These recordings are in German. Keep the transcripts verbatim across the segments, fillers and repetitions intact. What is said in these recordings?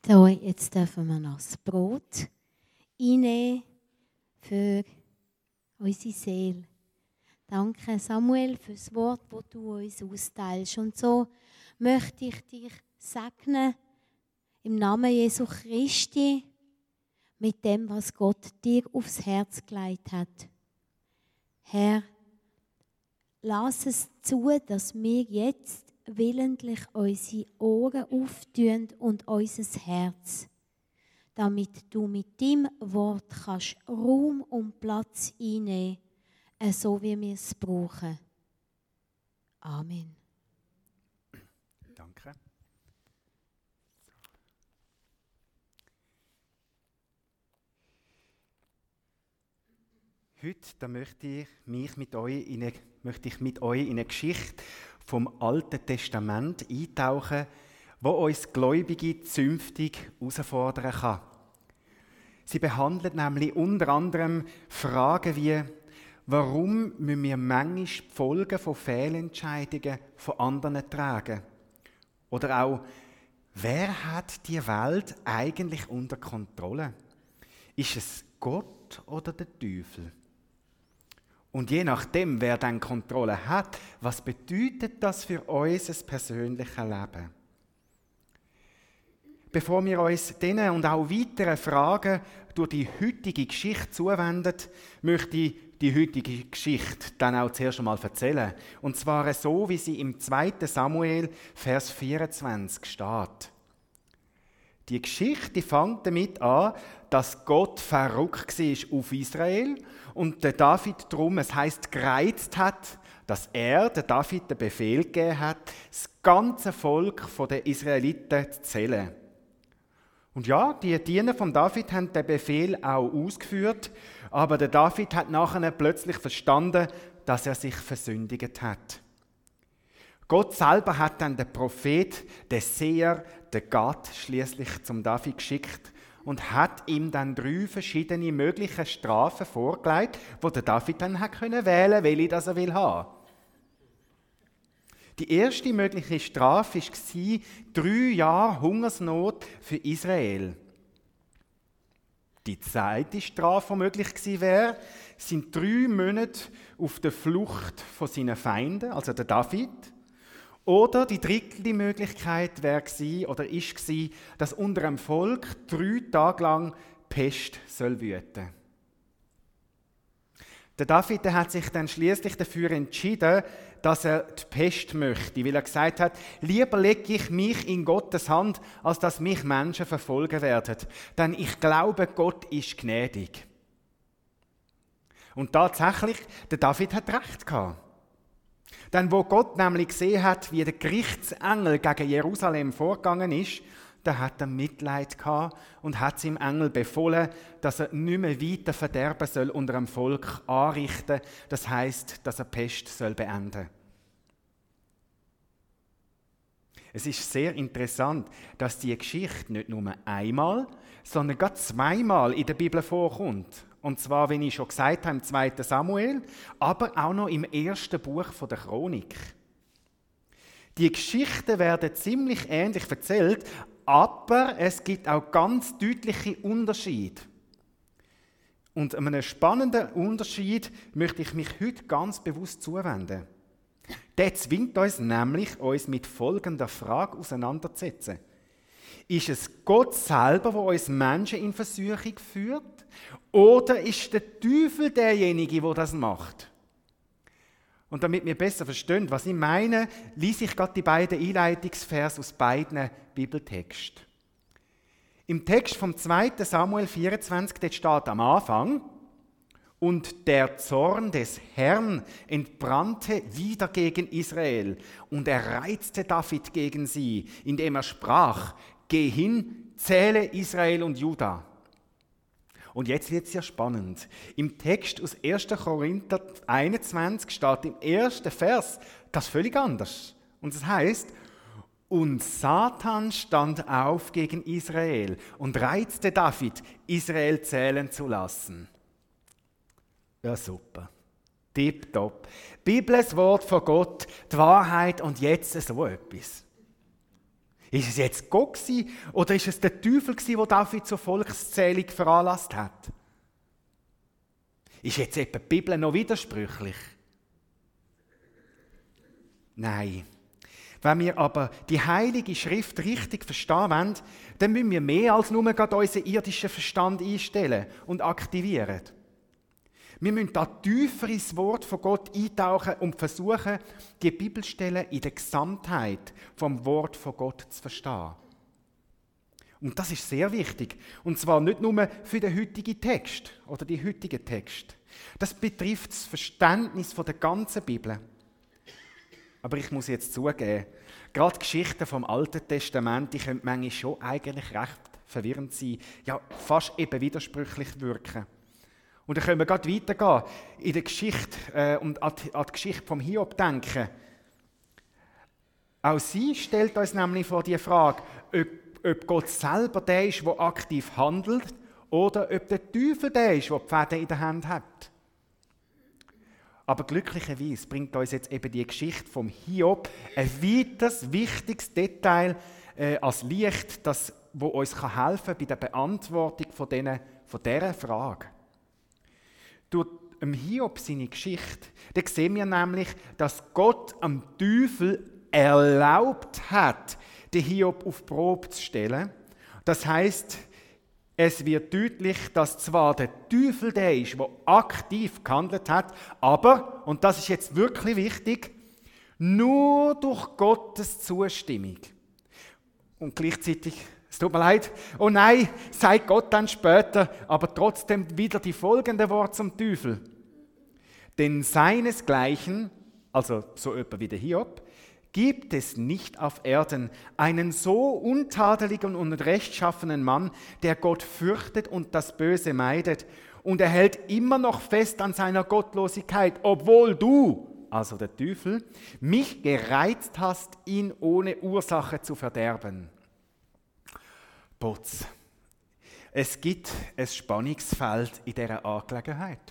So, jetzt dürfen wir noch das Brot einnehmen für unsere Seele. Danke, Samuel, für das Wort, das du uns austeilst. Und so möchte ich dich segnen, im Namen Jesu Christi, mit dem, was Gott dir aufs Herz gelegt hat. Herr, lass es zu, dass wir jetzt willentlich unsere Ohren auftun und unser Herz, damit du mit deinem Wort kannst Raum und Platz einnehmen, so wie wir es brauchen. Amen. Danke. Heute da möchte ich mich mit euch in eine, möchte ich mit euch in eine Geschichte vom Alten Testament eintauchen, wo uns Gläubige zünftig herausfordern kann. Sie behandelt nämlich unter anderem Fragen wie: Warum müssen wir manchmal die Folgen von Fehlentscheidungen von anderen tragen? Oder auch: Wer hat die Welt eigentlich unter Kontrolle? Ist es Gott oder der Teufel? Und je nachdem, wer dann Kontrolle hat, was bedeutet das für unser persönliches Leben? Bevor wir uns diesen und auch weiteren Fragen durch die heutige Geschichte zuwenden, möchte ich die heutige Geschichte dann auch zuerst einmal erzählen. Und zwar so, wie sie im zweiten Samuel, Vers vierundzwanzig steht. Die Geschichte fängt damit an, dass Gott verrückt war auf Israel und der David darum, es heisst, gereizt hat, dass er, der David, den Befehl gegeben hat, das ganze Volk der Israeliten zu zählen. Und ja, die Diener von David haben den Befehl auch ausgeführt, aber der David hat nachher plötzlich verstanden, dass er sich versündigt hat. Gott selber hat dann den Prophet, den Seher, den Gad schließlich zum David geschickt und hat ihm dann drei verschiedene mögliche Strafen vorgelegt, wo der David dann hat können wählen, welche das er will haben. Die erste mögliche Strafe war drei Jahre Hungersnot für Israel. Die zweite Strafe, die möglich gewesen wäre, sind drei Monate auf der Flucht von seinen Feinden, also der David. Oder die dritte Möglichkeit wäre gewesen, oder ist gewesen, dass unter einem Volk drei Tage lang Pest soll wüten. Der David der hat sich dann schließlich dafür entschieden, dass er die Pest möchte, weil er gesagt hat: Lieber lege ich mich in Gottes Hand, als dass mich Menschen verfolgen werden. Denn ich glaube, Gott ist gnädig. Und tatsächlich, der David hat recht gehabt. Denn wo Gott nämlich gesehen hat, wie der Gerichtsengel gegen Jerusalem vorgegangen ist, da hat er Mitleid gehabt und hat seinem Engel befohlen, dass er nicht mehr weiter Verderben soll unter dem Volk anrichten. Das heisst, dass er Pest soll beenden. Es ist sehr interessant, dass diese Geschichte nicht nur einmal, sondern gerade zweimal in der Bibel vorkommt. Und zwar, wie ich schon gesagt habe, im zweiten Samuel, aber auch noch im ersten Buch der Chronik. Die Geschichten werden ziemlich ähnlich erzählt, aber es gibt auch ganz deutliche Unterschiede. Und einem spannenden Unterschied möchte ich mich heute ganz bewusst zuwenden. Der zwingt uns nämlich, uns mit folgender Frage auseinanderzusetzen. Ist es Gott selber, der uns Menschen in Versuchung führt? Oder ist der Teufel derjenige, der das macht? Und damit wir besser verstehen, was ich meine, lese ich gerade die beiden Einleitungsverse aus beiden Bibeltexten. Im Text vom zweiten Samuel vierundzwanzig, dort steht am Anfang: Und der Zorn des Herrn entbrannte wieder gegen Israel, und er reizte David gegen sie, indem er sprach: Geh hin, zähle Israel und Juda. Und jetzt wird es ja spannend. Im Text aus ersten Korinther einundzwanzig steht im ersten Vers das völlig anders. Und es heißt: Und Satan stand auf gegen Israel und reizte David, Israel zählen zu lassen. Ja, super. Tipptopp. Bibel, das Wort von Gott, die Wahrheit und jetzt so etwas. Ist es jetzt Gott gewesen, oder ist es der Teufel gewesen, der David zur Volkszählung veranlasst hat? Ist jetzt etwa die Bibel noch widersprüchlich? Nein. Wenn wir aber die Heilige Schrift richtig verstehen wollen, dann müssen wir mehr als nur gerade unseren irdischen Verstand einstellen und aktivieren. Wir müssen da tiefer ins Wort von Gott eintauchen und versuchen, die Bibelstellen in der Gesamtheit vom Wort von Gott zu verstehen. Und das ist sehr wichtig. Und zwar nicht nur für den heutigen Text oder die heutigen Text. Das betrifft das Verständnis von der ganzen Bibel. Aber ich muss jetzt zugeben, gerade Geschichten vom Alten Testament, die können manchmal schon eigentlich recht verwirrend sein, ja fast eben widersprüchlich wirken. Und dann können wir gerade weitergehen, in der Geschichte äh, und an die, an die Geschichte vom Hiob denken. Auch sie stellt uns nämlich vor die Frage, ob, ob Gott selber der ist, der aktiv handelt, oder ob der Teufel der ist, der die Fäden in der Hand hat. Aber glücklicherweise bringt uns jetzt eben die Geschichte vom Hiob ein weiteres, wichtiges Detail äh, als Licht, das wo uns helfen kann bei der Beantwortung von, denen, von dieser Frage. Durch im Hiob seine Geschichte, da sehen wir nämlich, dass Gott am Teufel erlaubt hat, den Hiob auf die Probe zu stellen. Das heisst, es wird deutlich, dass zwar der Teufel der ist, der aktiv gehandelt hat, aber, und das ist jetzt wirklich wichtig, nur durch Gottes Zustimmung. Und gleichzeitig, es tut mir leid, oh nein, sagt Gott dann später, aber trotzdem wieder die folgenden Worte zum Teufel. Denn seinesgleichen, also so etwa wie der Hiob, gibt es nicht auf Erden einen so untadeligen und rechtschaffenen Mann, der Gott fürchtet und das Böse meidet, und er hält immer noch fest an seiner Gottlosigkeit, obwohl du, also der Teufel, mich gereizt hast, ihn ohne Ursache zu verderben. Potz. Es gibt ein Spannungsfeld in dieser Angelegenheit.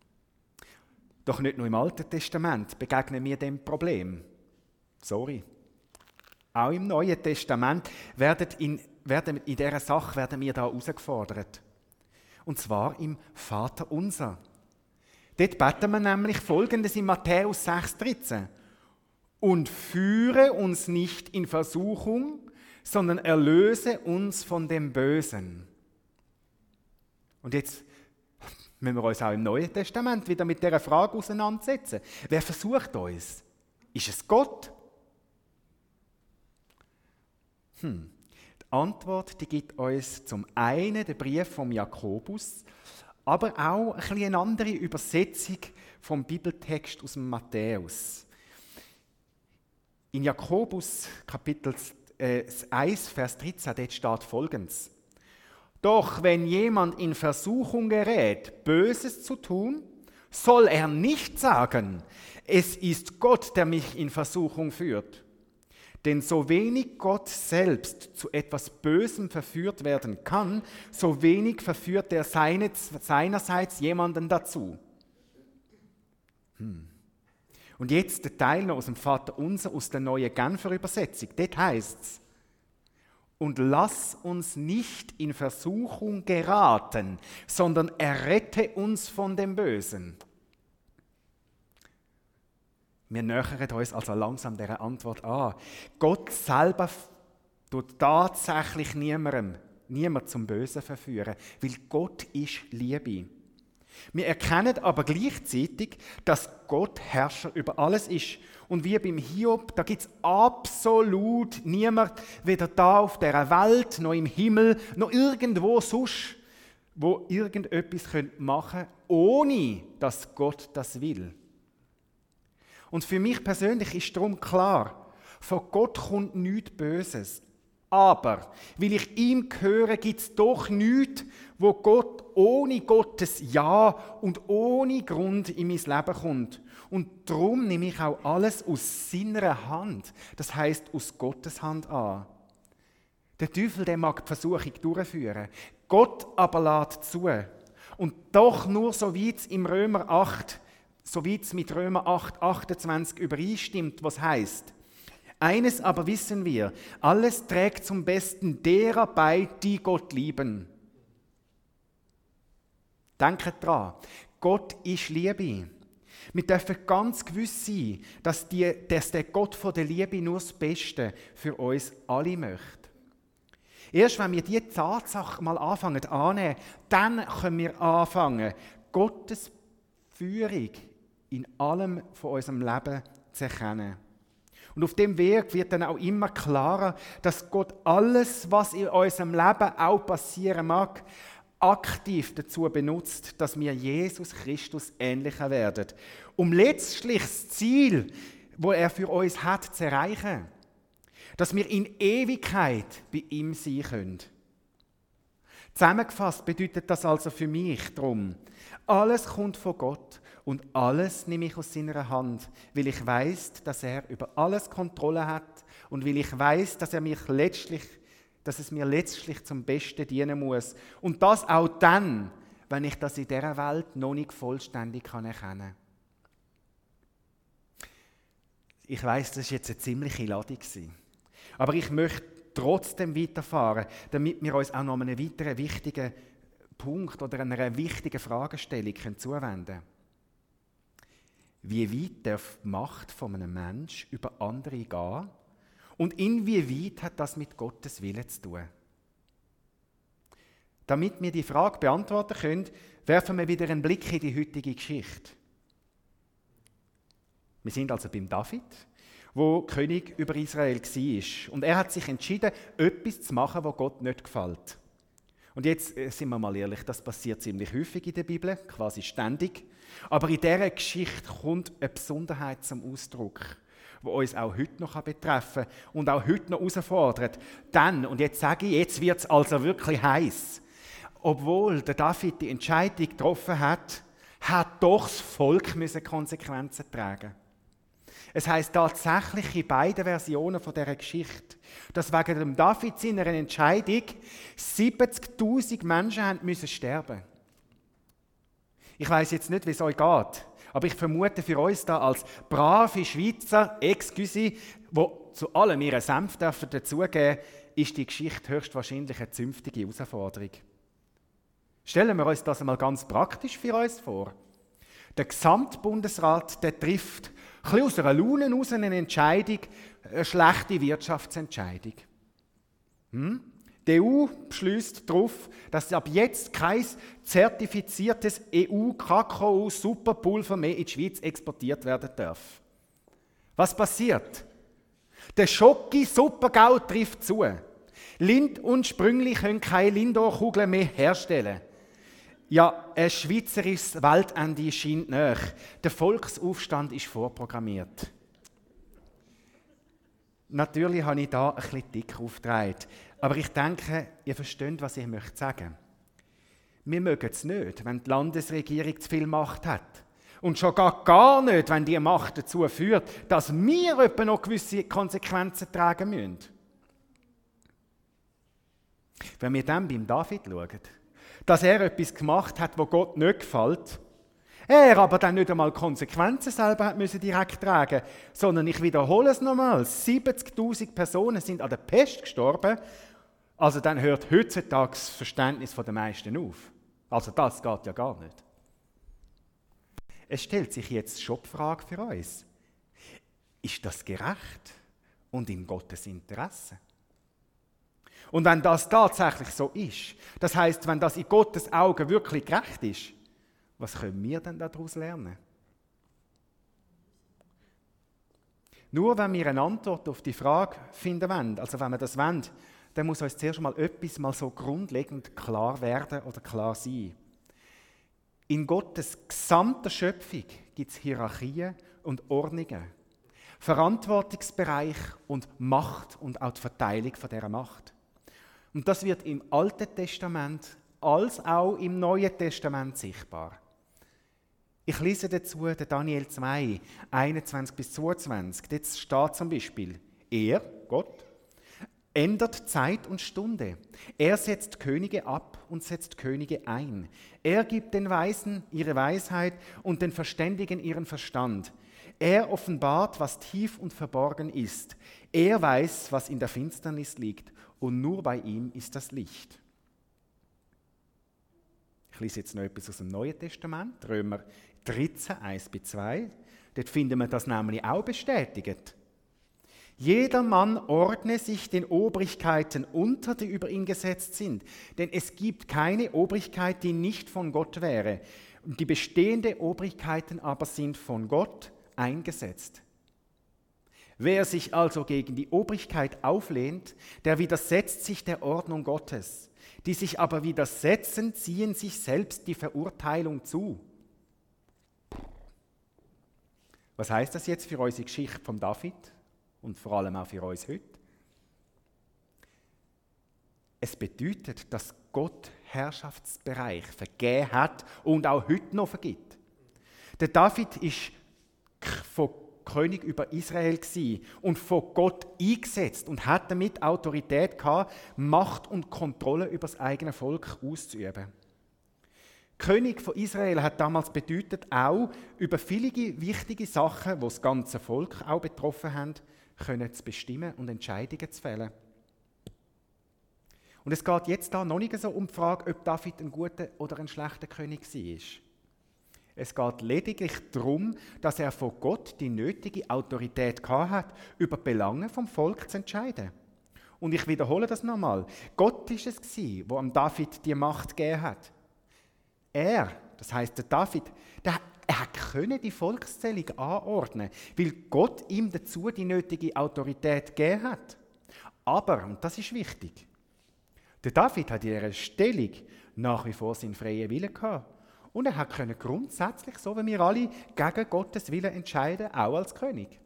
Doch nicht nur im Alten Testament begegnen wir dem Problem. Sorry. Auch im Neuen Testament werden in, werden in dieser Sache werden wir da herausgefordert. Und zwar im Vater Unser. Dort beten wir nämlich Folgendes in Matthäus sechs dreizehn. Und führe uns nicht in Versuchung, sondern erlöse uns von dem Bösen. Und jetzt müssen wir uns auch im Neuen Testament wieder mit dieser Frage auseinandersetzen. Wer versucht uns? Ist es Gott? Hm. Die Antwort die gibt uns zum einen der Brief vom Jakobus, aber auch ein bisschen eine andere Übersetzung vom Bibeltext aus dem Matthäus. In Jakobus Kapitel eins, Vers dreizehn, dort steht Folgendes. Doch wenn jemand in Versuchung gerät, Böses zu tun, soll er nicht sagen, es ist Gott, der mich in Versuchung führt. Denn so wenig Gott selbst zu etwas Bösem verführt werden kann, so wenig verführt er seine, seinerseits jemanden dazu. Hm. Und jetzt der Teil noch aus dem Vater Unser, aus der neuen Genfer Übersetzung. Dort heißt es, und lass uns nicht in Versuchung geraten, sondern errette uns von dem Bösen. Wir nähern uns also langsam dieser Antwort an. Gott selber tut tatsächlich niemandem, niemand zum Bösen verführen, weil Gott ist Liebe. Wir erkennen aber gleichzeitig, dass Gott Herrscher über alles ist. Und wie beim Hiob, da gibt es absolut niemand, weder da auf dieser Welt, noch im Himmel, noch irgendwo sonst, wo irgendetwas machen könnte, ohne dass Gott das will. Und für mich persönlich ist darum klar, von Gott kommt nichts Böses. Aber, weil ich ihm gehöre, gibt es doch nichts, wo Gott ohne Gottes Ja und ohne Grund in mein Leben kommt. Und darum nehme ich auch alles aus seiner Hand, das heisst aus Gottes Hand an. Der Teufel, der mag die Versuchung durchführen, Gott aber lässt zu. Und doch nur so weit es im Römer acht, so weit es mit Römer acht, achtundzwanzig übereinstimmt, was heisst, Eines aber wissen wir, alles trägt zum Besten derer bei, die Gott lieben. Denkt dran, Gott ist Liebe. Wir dürfen ganz gewiss sein, dass, die, dass der Gott von der Liebe nur das Beste für uns alle möchte. Erst wenn wir diese Tatsache mal anfangen annehmen, dann können wir anfangen, Gottes Führung in allem von unserem Leben zu erkennen. Und auf dem Weg wird dann auch immer klarer, dass Gott alles, was in unserem Leben auch passieren mag, aktiv dazu benutzt, dass wir Jesus Christus ähnlicher werden, um letztlich das Ziel, wo er für uns hat, zu erreichen. Dass wir in Ewigkeit bei ihm sein können. Zusammengefasst bedeutet das also für mich darum, alles kommt von Gott und alles nehme ich aus seiner Hand, weil ich weiß, dass er über alles Kontrolle hat und weil ich weiß, dass er mich letztlich, dass es mir letztlich zum Besten dienen muss. Und das auch dann, wenn ich das in dieser Welt noch nicht vollständig kann erkennen kann. Ich weiß, das war jetzt eine ziemliche Ladung. Aber ich möchte trotzdem weiterfahren, damit wir uns auch noch einen weiteren wichtigen Punkt oder einer wichtigen Fragestellung zuwenden können. Wie weit darf die Macht von einem Menschen über andere gehen? Und inwieweit hat das mit Gottes Willen zu tun? Damit wir die Frage beantworten können, werfen wir wieder einen Blick in die heutige Geschichte. Wir sind also beim David, wo König über Israel war. Und er hat sich entschieden, etwas zu machen, was Gott nicht gefällt. Und jetzt sind wir mal ehrlich, das passiert ziemlich häufig in der Bibel, quasi ständig. Aber in dieser Geschichte kommt eine Besonderheit zum Ausdruck, die uns auch heute noch betreffen kann und auch heute noch herausfordert. Dann, und jetzt sage ich, jetzt wird es also wirklich heiß. Obwohl der David die Entscheidung getroffen hat, hat doch das Volk Konsequenzen tragen. Es heisst tatsächlich in beiden Versionen von dieser Geschichte, dass wegen dem David seiner Entscheidung siebzigtausend Menschen haben müssen sterben. Ich weiss jetzt nicht, wie es euch geht, aber ich vermute für uns da als brave Schweizer, excuse, die zu allem ihren Senf dürfen dazugeben, ist die Geschichte höchstwahrscheinlich eine zünftige Herausforderung. Stellen wir uns das einmal ganz praktisch für uns vor. Der Gesamtbundesrat, der trifft ein bisschen aus einer Laune heraus eine Entscheidung, eine schlechte Wirtschaftsentscheidung. Hm? Die E U beschließt darauf, dass ab jetzt kein zertifiziertes E U-Kakao-Superpulver mehr in die Schweiz exportiert werden darf. Was passiert? Der Schoki-Supergau trifft zu. Lind und Sprüngli können keine Lindor-Kugeln mehr herstellen. Ja, ein schweizerisches Weltende scheint nahe. Der Volksaufstand ist vorprogrammiert. Natürlich habe ich da ein bisschen dick aufgetragen. Aber ich denke, ihr versteht, was ich möchte sagen. Wir mögen es nicht, wenn die Landesregierung zu viel Macht hat. Und schon gar, gar nicht, wenn die Macht dazu führt, dass wir etwa noch gewisse Konsequenzen tragen müssen. Wenn wir dann beim David schauen, dass er etwas gemacht hat, wo Gott nicht gefällt, er aber dann nicht einmal Konsequenzen selber hat müssen direkt tragen, sondern ich wiederhole es nochmal, siebzigtausend Personen sind an der Pest gestorben, also dann hört heutzutage das Verständnis der meisten auf. Also das geht ja gar nicht. Es stellt sich jetzt schon die Frage für uns, ist das gerecht und in Gottes Interesse? Und wenn das tatsächlich so ist, das heisst, wenn das in Gottes Augen wirklich gerecht ist, was können wir denn daraus lernen? Nur wenn wir eine Antwort auf die Frage finden wollen, also wenn wir das wollen, dann muss uns zuerst mal etwas mal so grundlegend klar werden oder klar sein. In Gottes gesamter Schöpfung gibt es Hierarchien und Ordnungen, Verantwortungsbereich und Macht und auch die Verteilung von dieser Macht. Und das wird im Alten Testament als auch im Neuen Testament sichtbar. Ich lese dazu den Daniel zwei, einundzwanzig bis zweiundzwanzig. Dort steht zum Beispiel, er, Gott, ändert Zeit und Stunde. Er setzt Könige ab und setzt Könige ein. Er gibt den Weisen ihre Weisheit und den Verständigen ihren Verstand. Er offenbart, was tief und verborgen ist. Er weiß, was in der Finsternis liegt, und nur bei ihm ist das Licht. Ich lese jetzt noch etwas aus dem Neuen Testament, Römer dreizehn, eins bis zwei. Dort finden wir das nämlich auch bestätigt. Jeder Mann ordne sich den Obrigkeiten unter, die über ihn gesetzt sind, denn es gibt keine Obrigkeit, die nicht von Gott wäre. Die bestehenden Obrigkeiten aber sind von Gott eingesetzt. Wer sich also gegen die Obrigkeit auflehnt, der widersetzt sich der Ordnung Gottes. Die sich aber widersetzen, ziehen sich selbst die Verurteilung zu. Was heißt das jetzt für unsere Geschichte von David und vor allem auch für uns heute? Es bedeutet, dass Gott Herrschaftsbereich vergeben hat und auch heute noch vergibt. Der David ist von König über Israel gewesen und von Gott eingesetzt und hat damit Autorität gehabt, Macht und Kontrolle über das eigene Volk auszuüben. König von Israel hat damals bedeutet auch, über viele wichtige Sachen, die das ganze Volk auch betroffen haben, können zu bestimmen und Entscheidungen zu fällen. Und es geht jetzt da noch nicht so um die Frage, ob David ein guter oder ein schlechter König war. Es geht lediglich darum, dass er von Gott die nötige Autorität gehabt hat, über die Belange vom Volk zu entscheiden. Und ich wiederhole das nochmal. Gott ist es gewesen, der am David die Macht gegeben hat. Er, das heisst der David, der, er konnte die Volkszählung anordnen, weil Gott ihm dazu die nötige Autorität gegeben hat. Aber, und das ist wichtig, der David hat in dieser Stellung nach wie vor seinen freien Willen gehabt. Und er konnte grundsätzlich, so wie wir alle, gegen Gottes Willen entscheiden, auch als König.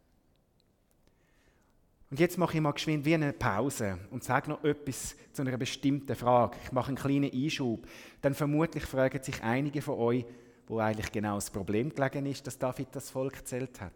Und jetzt mache ich mal geschwind wie eine Pause und sage noch etwas zu einer bestimmten Frage. Ich mache einen kleinen Einschub. Dann vermutlich fragen sich einige von euch, wo eigentlich genau das Problem gelegen ist, dass David das Volk gezählt hat.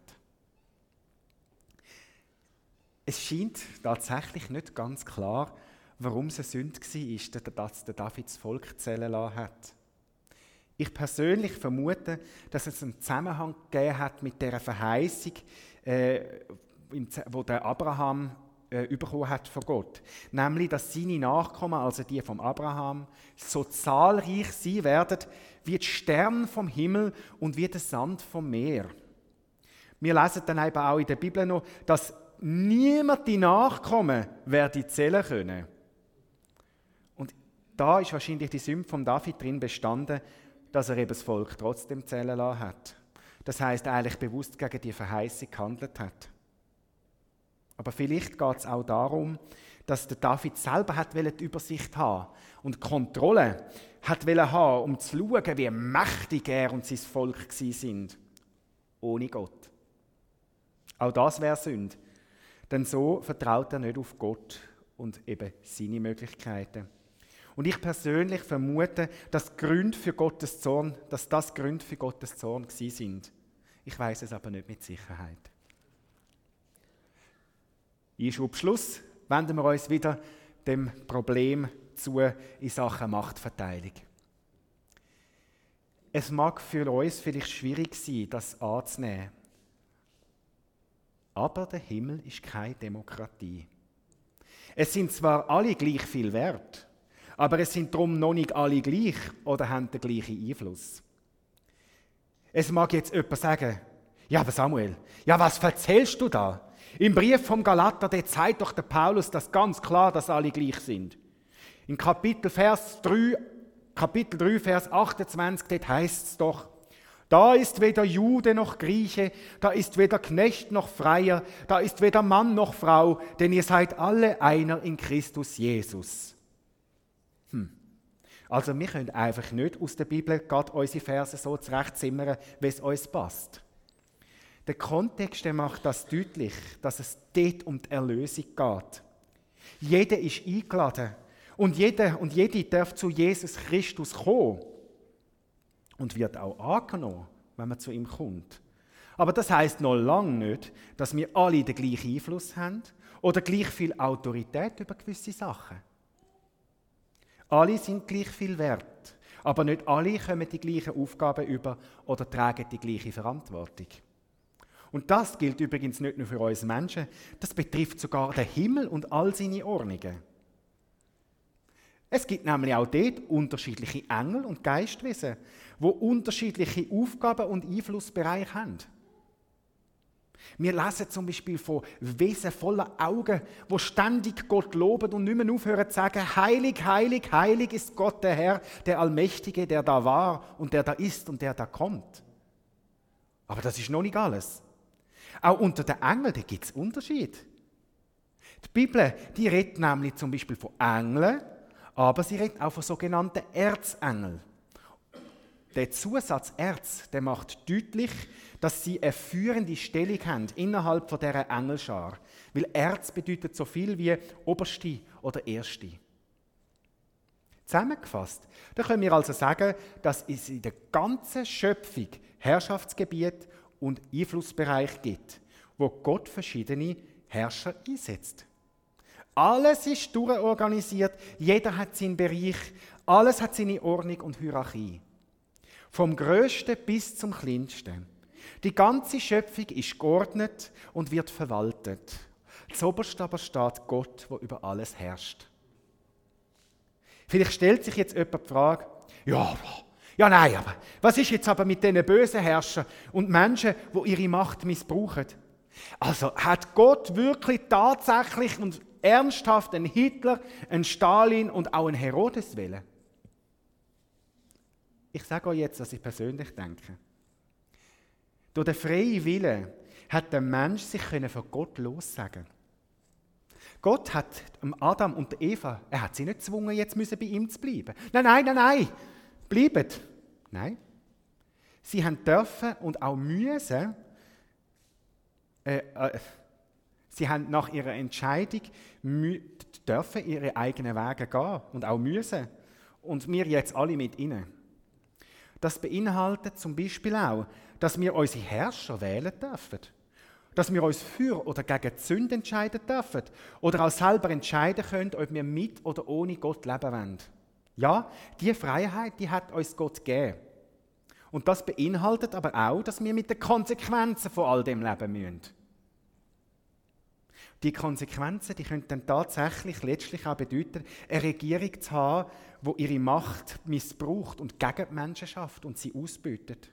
Es scheint tatsächlich nicht ganz klar, warum es eine Sünde war, dass der David das Volk zählen lassen hat. Ich persönlich vermute, dass es einen Zusammenhang gegeben hat mit der Verheißung, äh, wo der Abraham äh, bekommen hat von Gott. Nämlich, dass seine Nachkommen, also die vom Abraham, so zahlreich sein werden wie die Sterne vom Himmel und wie der Sand vom Meer. Wir lesen dann eben auch in der Bibel noch, dass niemand die Nachkommen werde zählen können. Und da ist wahrscheinlich die Sünde von David drin bestanden, dass er eben das Volk trotzdem zählen lassen hat. Das heisst, eigentlich bewusst gegen die Verheißung gehandelt hat. Aber vielleicht geht es auch darum, dass der David selber hat die Übersicht haben und die Kontrolle hat haben, um zu schauen, wie mächtig er und sein Volk sind. Ohne Gott. Auch das wäre Sünde. Denn so vertraut er nicht auf Gott und eben seine Möglichkeiten. Und ich persönlich vermute, dass Gründe für Gottes Zorn, dass das Gründe für Gottes Zorn gewesen sind. Ich weiß es aber nicht mit Sicherheit. Einschub Schluss, wenden wir uns wieder dem Problem zu in Sachen Machtverteilung. Es mag für uns vielleicht schwierig sein, das anzunehmen. Aber der Himmel ist keine Demokratie. Es sind zwar alle gleich viel wert, aber es sind darum noch nicht alle gleich oder haben den gleichen Einfluss. Es mag jetzt jemand sagen, ja, aber Samuel, ja, was erzählst du da? Im Brief vom Galater, der zeigt doch der Paulus das ganz klar, dass alle gleich sind. In Kapitel, Vers drei, Kapitel drei, Vers achtundzwanzig, dort heißt es doch, da ist weder Jude noch Grieche, da ist weder Knecht noch Freier, da ist weder Mann noch Frau, denn ihr seid alle einer in Christus Jesus. Hm. Also wir können einfach nicht aus der Bibel gerade unsere Verse so zurechtzimmern, wie es uns passt. Der Kontext der macht das deutlich, dass es dort um die Erlösung geht. Jeder ist eingeladen und jeder und jede darf zu Jesus Christus kommen und wird auch angenommen, wenn man zu ihm kommt. Aber das heisst noch lange nicht, dass wir alle den gleichen Einfluss haben oder gleich viel Autorität über gewisse Sachen. Alle sind gleich viel wert, aber nicht alle kommen die gleichen Aufgaben über oder tragen die gleiche Verantwortung. Und das gilt übrigens nicht nur für uns Menschen, das betrifft sogar den Himmel und all seine Ordnungen. Es gibt nämlich auch dort unterschiedliche Engel und Geistwesen, die unterschiedliche Aufgaben und Einflussbereiche haben. Wir lesen zum Beispiel von Wesen voller Augen, die ständig Gott loben und nicht mehr aufhören zu sagen, heilig, heilig, heilig ist Gott der Herr, der Allmächtige, der da war und der da ist und der da kommt. Aber das ist noch nicht alles. Auch unter den Engeln gibt es Unterschiede. Die Bibel, die redet nämlich zum Beispiel von Engeln, aber sie redet auch von sogenannten Erzengeln. Der Zusatz Erz, der macht deutlich, dass sie eine führende Stellung haben innerhalb von dieser Engelschar. Weil Erz bedeutet so viel wie Oberste oder Erste. Zusammengefasst, da können wir also sagen, dass es in der ganzen Schöpfung Herrschaftsgebiet und Einflussbereich gibt, wo Gott verschiedene Herrscher einsetzt. Alles ist durchorganisiert, jeder hat seinen Bereich, alles hat seine Ordnung und Hierarchie. Vom Größten bis zum Kleinsten. Die ganze Schöpfung ist geordnet und wird verwaltet. Zoberst aber steht Gott, der über alles herrscht. Vielleicht stellt sich jetzt jemand die Frage, ja, ja nein, aber was ist jetzt aber mit diesen bösen Herrschern und Menschen, die ihre Macht missbrauchen? Also hat Gott wirklich tatsächlich und ernsthaft einen Hitler, einen Stalin und auch einen Herodes wählen? Ich sage euch jetzt, was ich persönlich denke. Durch den freien Willen hat der Mensch sich von Gott lossagen. Gott hat Adam und Eva, er hat sie nicht gezwungen, jetzt müssen bei ihm zu bleiben. Nein, nein, nein, nein, bleibt. Nein. Sie haben dürfen und auch müssen, äh, äh, sie haben nach ihrer Entscheidung mü- dürfen ihre eigenen Wege gehen und auch müssen. Und wir jetzt alle mit ihnen. Das beinhaltet zum Beispiel auch, dass wir unsere Herrscher wählen dürfen. Dass wir uns für oder gegen die Sünde entscheiden dürfen. Oder auch selber entscheiden können, ob wir mit oder ohne Gott leben wollen. Ja, diese Freiheit, die hat uns Gott gegeben. Und das beinhaltet aber auch, dass wir mit den Konsequenzen von all dem leben müssen. Die Konsequenzen, die können dann tatsächlich letztlich auch bedeuten, eine Regierung zu haben, die ihre Macht missbraucht und gegen die Menschen schafft und sie ausbeutet.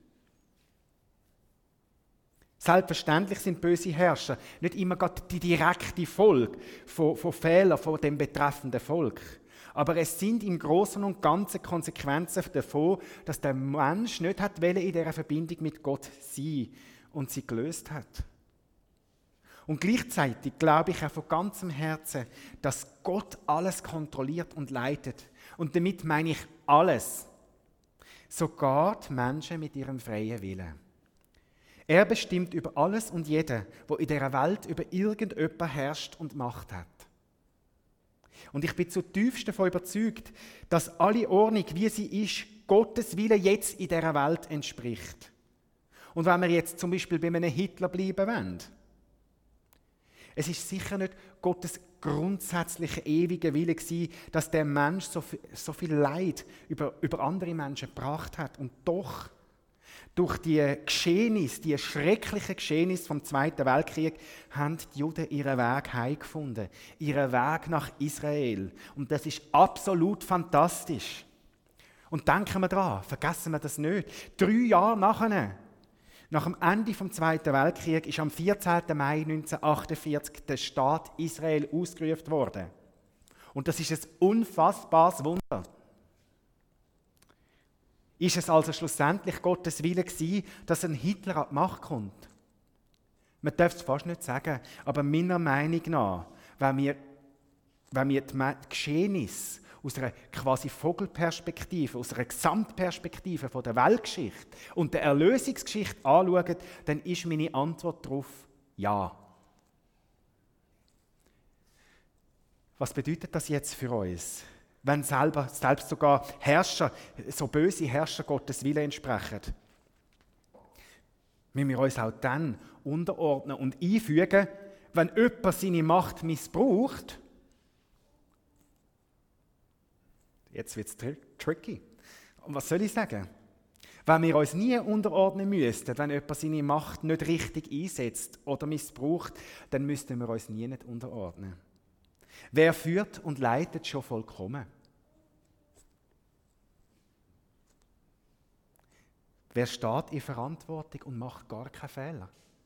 Selbstverständlich sind böse Herrscher nicht immer gerade die direkte Folge von, von Fehlern von dem betreffenden Volk. Aber es sind im Großen und Ganzen Konsequenzen davon, dass der Mensch nicht hat wollen, in dieser Verbindung mit Gott sein und sie gelöst hat. Und gleichzeitig glaube ich auch von ganzem Herzen, dass Gott alles kontrolliert und leitet. Und damit meine ich alles. Sogar die Menschen mit ihrem freien Willen. Er bestimmt über alles und jeden, wo in dieser Welt über irgendjemand herrscht und Macht hat. Und ich bin zutiefst davon überzeugt, dass alle Ordnung, wie sie ist, Gottes Wille jetzt in dieser Welt entspricht. Und wenn wir jetzt zum Beispiel bei einem Hitler bleiben wollen, es ist sicher nicht Gottes grundsätzlicher ewiger Wille gewesen, dass der Mensch so viel, so viel Leid über, über andere Menschen gebracht hat. Und doch, durch die Geschehnisse, die schrecklichen Geschehnisse vom Zweiten Weltkrieg, haben die Juden ihren Weg heimgefunden, ihren Weg nach Israel. Und das ist absolut fantastisch. Und denken wir daran, vergessen wir das nicht. Drei Jahre nachher, nach dem Ende des Zweiten Weltkriegs, ist am vierzehnten Mai neunzehnhundertachtundvierzig der Staat Israel ausgerufen worden. Und das ist ein unfassbares Wunder. Ist es also schlussendlich Gottes Wille gewesen, dass ein Hitler an die Macht kommt? Man darf es fast nicht sagen, aber meiner Meinung nach, wenn wir, wenn wir die Geschehnisse aus einer quasi Vogelperspektive, aus einer Gesamtperspektive von der Weltgeschichte und der Erlösungsgeschichte anschauen, dann ist meine Antwort darauf ja. Was bedeutet das jetzt für uns? Wenn selber, selbst sogar Herrscher, so böse Herrscher Gottes Wille entsprechen, müssen wir uns auch dann unterordnen und einfügen, wenn jemand seine Macht missbraucht. Jetzt wird es tri- tricky. Und was soll ich sagen? Wenn wir uns nie unterordnen müssten, wenn jemand seine Macht nicht richtig einsetzt oder missbraucht, dann müssten wir uns nie nicht unterordnen. Wer führt und leitet schon vollkommen? Wer steht in Verantwortung und macht gar keinen Fehler?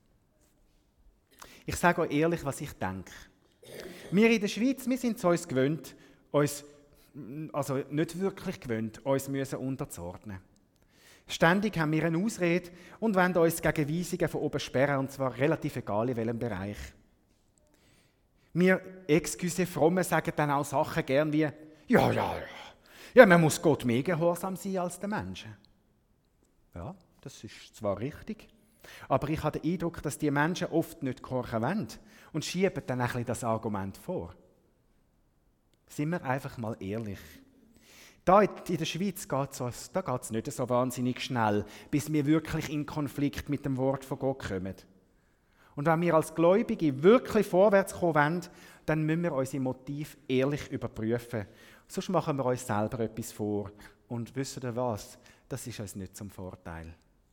Ich sage euch ehrlich, was ich denke. Wir in der Schweiz, wir sind es uns gewöhnt, uns, also nicht wirklich gewöhnt, uns müssen unterzuordnen. Ständig haben wir eine Ausrede und wollen uns gegen Weisungen von oben sperren, und zwar relativ egal in welchem Bereich. Wir excuse Fromme sagen dann auch Sachen gern wie, ja, ja, ja, ja, man muss Gott mehr gehorsam sein als den Menschen. Ja, das ist zwar richtig, aber ich habe den Eindruck, dass die Menschen oft nicht gehorchen wollen und schieben dann ein bisschen das Argument vor. Sind wir einfach mal ehrlich. Da in der Schweiz geht es da geht's nicht so wahnsinnig schnell, bis wir wirklich in Konflikt mit dem Wort von Gott kommen. Und wenn wir als Gläubige wirklich vorwärts kommen wollen, dann müssen wir unsere Motive ehrlich überprüfen. Sonst machen wir uns selber etwas vor. Und wisst ihr was? Das ist uns nicht zum Vorteil.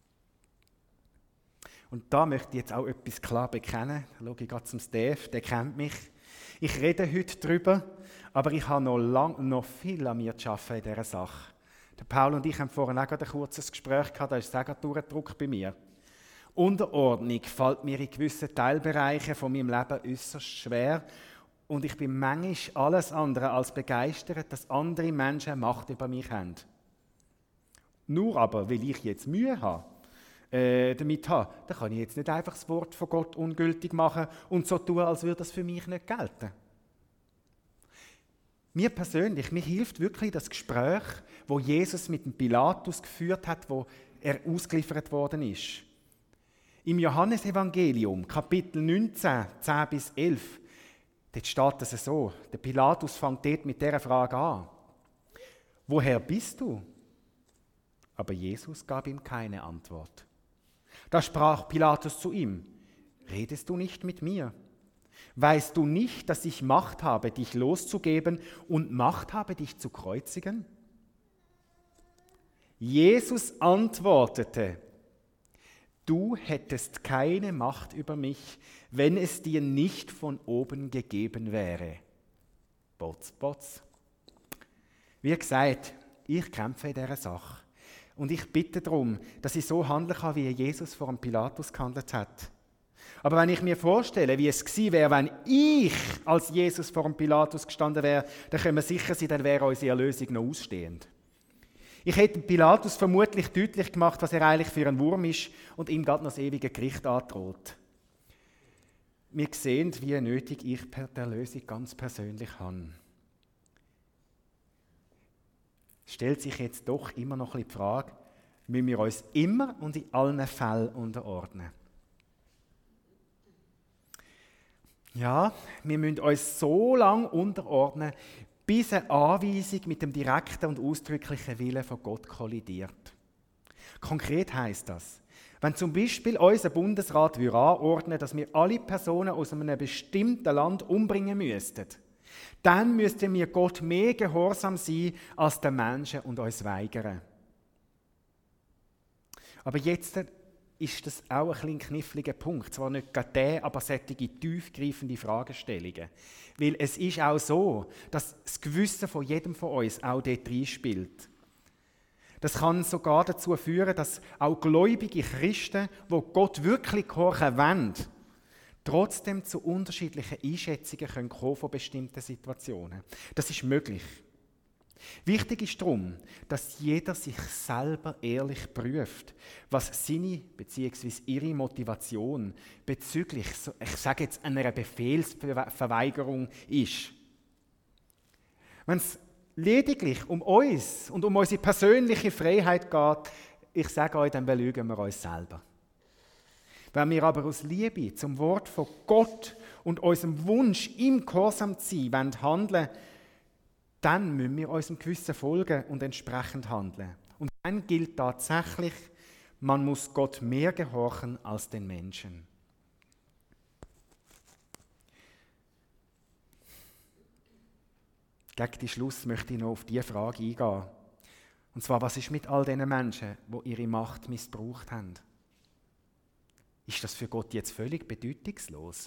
Und da möchte ich jetzt auch etwas klar bekennen. Da schaue ich gerade zum Steve, der kennt mich. Ich rede heute darüber, aber ich habe noch, lang, noch viel an mir zu arbeiten in dieser Sache. Der Paul und ich haben vorhin auch gerade ein kurzes Gespräch gehabt, da ist es auch durchgedruckt bei mir. Unterordnung fällt mir in gewissen Teilbereichen von meinem Leben äußerst schwer und ich bin manchmal alles andere als begeistert, dass andere Menschen Macht über mich haben. Nur aber, weil ich jetzt Mühe habe, äh, damit habe, dann kann ich jetzt nicht einfach das Wort von Gott ungültig machen und so tun, als würde das für mich nicht gelten. Mir persönlich, mir hilft wirklich das Gespräch, wo Jesus mit dem Pilatus geführt hat, wo er ausgeliefert worden ist. Im Johannesevangelium, Kapitel neunzehn, zehn bis elf, dort steht es so, der Pilatus fängt dort mit dieser Frage an. Woher bist du? Aber Jesus gab ihm keine Antwort. Da sprach Pilatus zu ihm, redest du nicht mit mir? Weißt du nicht, dass ich Macht habe, dich loszugeben und Macht habe, dich zu kreuzigen? Jesus antwortete, du hättest keine Macht über mich, wenn es dir nicht von oben gegeben wäre. Botz, botz. Wie gesagt, ich kämpfe in dieser Sache. Und ich bitte darum, dass ich so handeln kann, wie Jesus vor dem Pilatus gehandelt hat. Aber wenn ich mir vorstelle, wie es gewesen wäre, wenn ich als Jesus vor dem Pilatus gestanden wäre, dann können wir sicher sein, dann wäre unsere Erlösung noch ausstehend. Ich hätte Pilatus vermutlich deutlich gemacht, was er eigentlich für ein Wurm ist und ihm gerade noch das ewige Gericht androht. Wir sehen, wie nötig ich die Erlösung ganz persönlich habe. Es stellt sich jetzt doch immer noch die Frage, müssen wir uns immer und in allen Fällen unterordnen? Ja, wir müssen uns so lange unterordnen, bis eine Anweisung mit dem direkten und ausdrücklichen Willen von Gott kollidiert. Konkret heisst das, wenn zum Beispiel unser Bundesrat anordnen würde, dass wir alle Personen aus einem bestimmten Land umbringen müssten, dann müssten wir Gott mehr gehorsam sein als den Menschen und uns weigern. Aber jetzt ist das auch ein bisschen kniffliger Punkt. Zwar nicht gerade der, aber solche tiefgreifende Fragestellungen. Weil es ist auch so, dass das Gewissen von jedem von uns auch dort reinspielt. Das kann sogar dazu führen, dass auch gläubige Christen, die Gott wirklich gehorchen wollen, trotzdem zu unterschiedlichen Einschätzungen können kommen von bestimmten Situationen. Das ist möglich. Wichtig ist darum, dass jeder sich selber ehrlich prüft, was seine bzw. ihre Motivation bezüglich, ich sage jetzt, einer Befehlsverweigerung ist. Wenn es lediglich um uns und um unsere persönliche Freiheit geht, ich sage euch, dann belügen wir uns selber. Wenn wir aber aus Liebe zum Wort von Gott und unserem Wunsch, ihm gehorsam zu sein, wollen handeln, dann müssen wir unserem Gewissen folgen und entsprechend handeln. Und dann gilt tatsächlich, man muss Gott mehr gehorchen als den Menschen. Gegen den Schluss möchte ich noch auf diese Frage eingehen. Und zwar, was ist mit all diesen Menschen, die ihre Macht missbraucht haben? Ist das für Gott jetzt völlig bedeutungslos?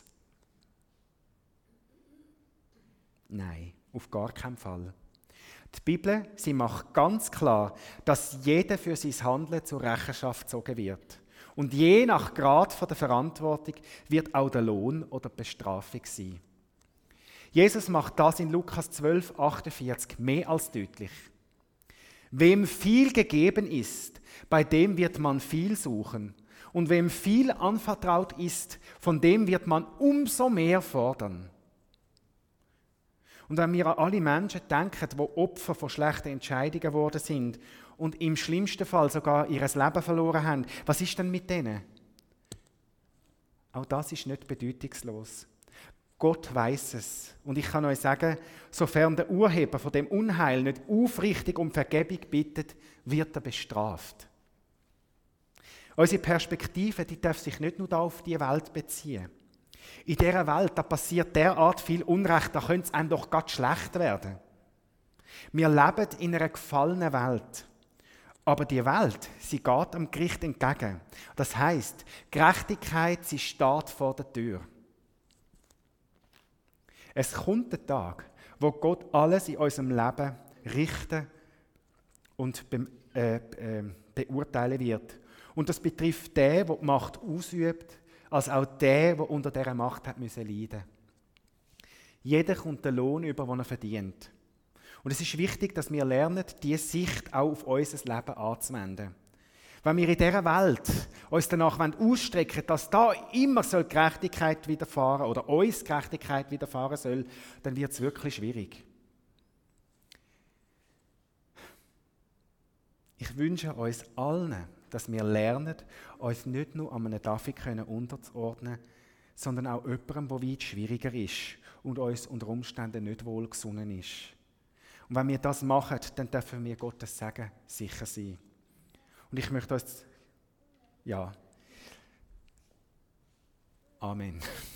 Nein, auf gar keinen Fall. Die Bibel, sie macht ganz klar, dass jeder für sein Handeln zur Rechenschaft gezogen wird. Und je nach Grad von der Verantwortung wird auch der Lohn oder die Bestrafung sein. Jesus macht das in Lukas zwölf, achtundvierzig mehr als deutlich. Wem viel gegeben ist, bei dem wird man viel suchen. Und wem viel anvertraut ist, von dem wird man umso mehr fordern. Und wenn wir an alle Menschen denken, die Opfer von schlechten Entscheidungen geworden sind und im schlimmsten Fall sogar ihr Leben verloren haben, was ist denn mit denen? Auch das ist nicht bedeutungslos. Gott weiß es. Und ich kann euch sagen, sofern der Urheber von dem Unheil nicht aufrichtig um Vergebung bittet, wird er bestraft. Unsere Perspektive, die darf sich nicht nur auf die Welt beziehen. In dieser Welt, da passiert derart viel Unrecht, da könnte es einem doch ganz schlecht werden. Wir leben in einer gefallenen Welt. Aber die Welt, sie geht am Gericht entgegen. Das heisst, Gerechtigkeit, sie steht vor der Tür. Es kommt der Tag, wo Gott alles in unserem Leben richten und be- äh, äh, beurteilen wird. Und das betrifft den, der die Macht ausübt, als auch der, der unter dieser Macht hat müssen leiden. Jeder kommt den Lohn über, den er verdient. Und es ist wichtig, dass wir lernen, diese Sicht auch auf unser Leben anzuwenden. Wenn wir in dieser Welt uns danach ausstrecken wollen, dass da immer soll Gerechtigkeit widerfahren oder uns Gerechtigkeit widerfahren soll, dann wird es wirklich schwierig. Ich wünsche uns allen, dass wir lernen, uns nicht nur an einem David unterzuordnen, sondern auch jemandem, der weit schwieriger ist und uns unter Umständen nicht wohlgesonnen ist. Und wenn wir das machen, dann dürfen wir Gottes Segen sicher sein. Und ich möchte uns, ja, Amen.